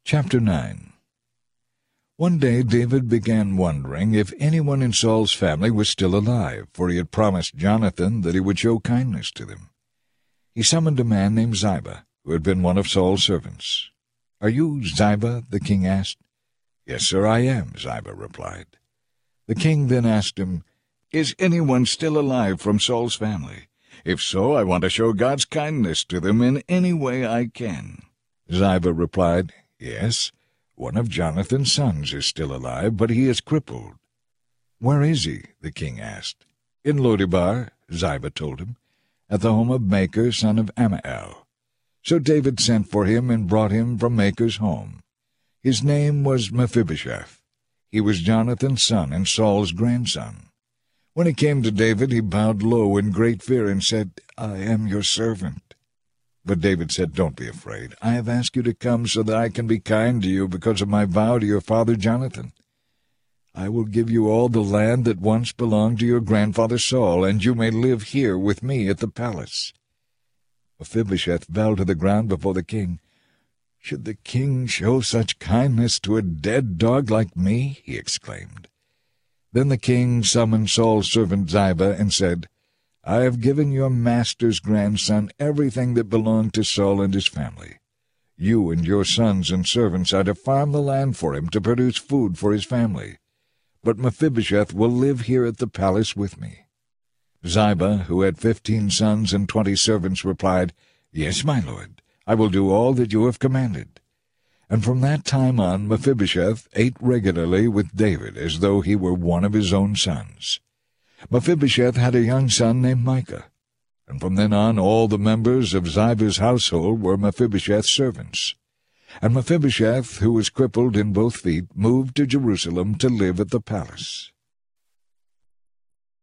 Chapter 9. One day David began wondering if anyone in Saul's family was still alive, for he had promised Jonathan that he would show kindness to them. He summoned a man named Ziba, who had been one of Saul's servants. "Are you Ziba?" the king asked. "Yes, sir, I am," Ziba replied. The king then asked him, "Is anyone still alive from Saul's family? If so, I want to show God's kindness to them in any way I can." Ziba replied, "Yes, one of Jonathan's sons is still alive, but he is crippled." "Where is he?" the king asked. "In Lo-debar," Ziba told him, "at the home of Machir, son of Ammiel." So David sent for him and brought him from Machir's home. His name was Mephibosheth. He was Jonathan's son and Saul's grandson. When he came to David, he bowed low in great fear and said, "I am your servant." But David said, "Don't be afraid. I have asked you to come so that I can be kind to you because of my vow to your father Jonathan. I will give you all the land that once belonged to your grandfather Saul, and you may live here with me at the palace." Mephibosheth fell to the ground before the king. "Should the king show such kindness to a dead dog like me?" he exclaimed. Then the king summoned Saul's servant Ziba and said, "I have given your master's grandson everything that belonged to Saul and his family. You and your sons and servants are to farm the land for him to produce food for his family. But Mephibosheth will live here at the palace with me." Ziba, who had 15 sons and 20 servants, replied, "Yes, my lord, I will do all that you have commanded." And from that time on Mephibosheth ate regularly with David as though he were one of his own sons. Mephibosheth had a young son named Micah, and from then on all the members of Ziba's household were Mephibosheth's servants. And Mephibosheth, who was crippled in both feet, moved to Jerusalem to live at the palace.